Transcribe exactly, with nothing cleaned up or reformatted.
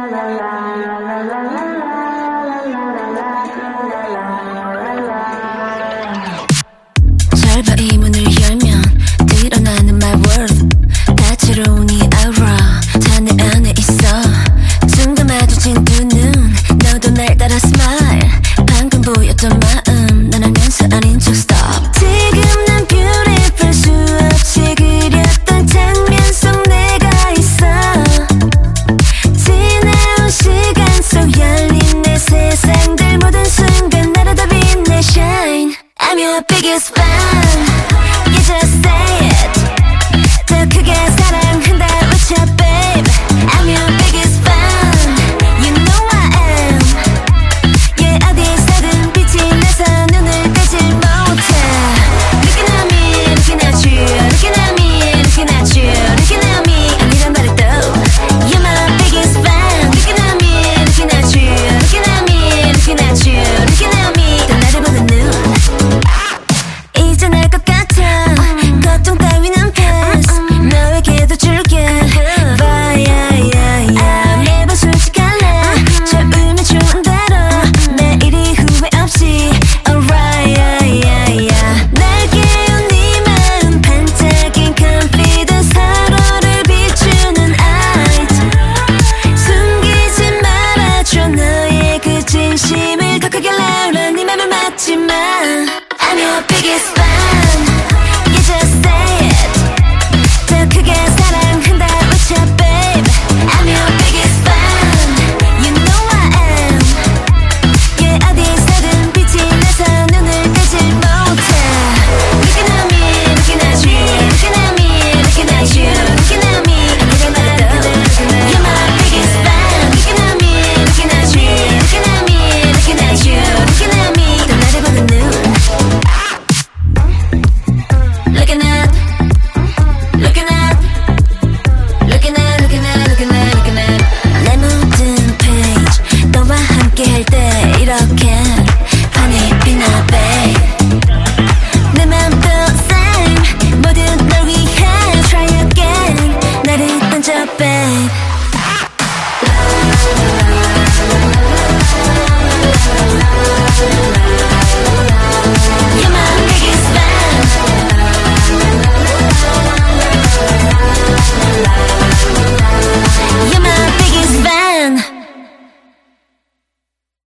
잘 봐 이 문을 열면 드러나는 my worth 다채로운 이 aura 다 내 안에 있어 순간 마주친 두 눈 너도 날 따라 smile 방금 보였던 마음 난 알면서 아닌 척 stop 지금 난 beautiful 수없이 그렸던 장면 속 내가 있어 지나온 시간 속 열린 내 세상들 모든 순간 나를 다 빛내 shine I'm your biggest fan